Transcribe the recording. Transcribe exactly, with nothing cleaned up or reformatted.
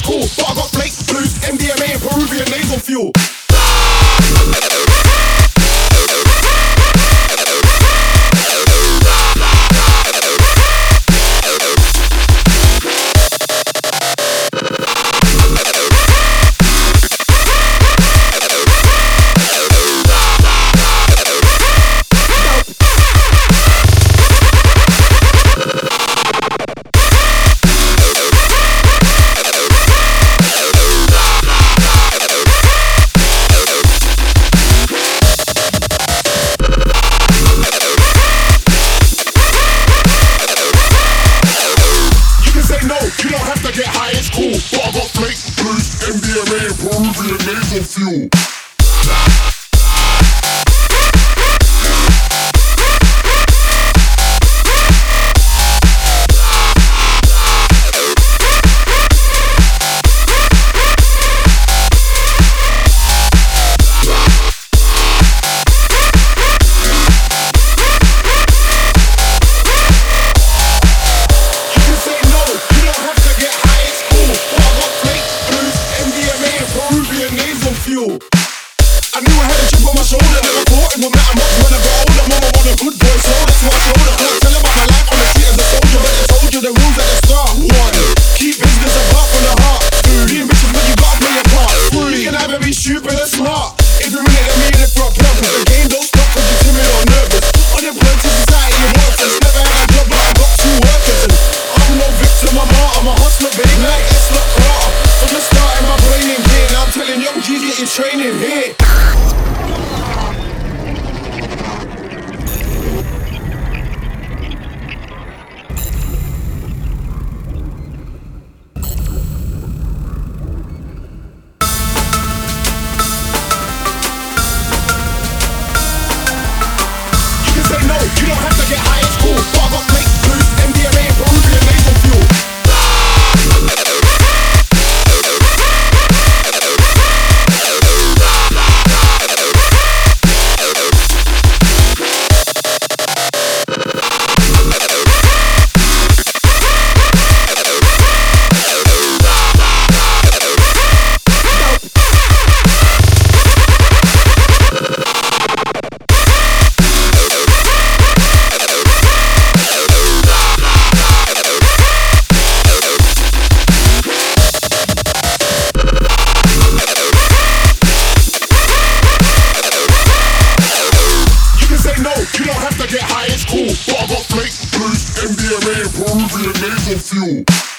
cool, but I got Blake Blues, M D M A and Peruvian nasal fuel. Nasal fuel. I knew I had a chip on my shoulder, never thought it would matter much when I got older. Mama want a good boy, so that's my shoulder. Can't tell about my life on the street as a soldier, but I told you the rules at the start. One, keep business apart from the heart. Two, be ambitious but you gotta play your part. Three, you can either be stupid or smart. Every minute I'm in it for a purpose. The game don't stop cause you're timid or nervous. Unemployed to society and worthless. Never had a job but I got two workers. And I'm no victim, I'm art, I'm a hustler, baby. Like it's not Carter. From the start in my brain in here, now I'm telling young G's get your training here. You don't have to get high, it's cool, but I got Blake Blues, M D M A and Peruvian nasal fuel. You don't have to get high, it's cool, but I got Blake Blues, M D M A and Peruvian nasal fuel.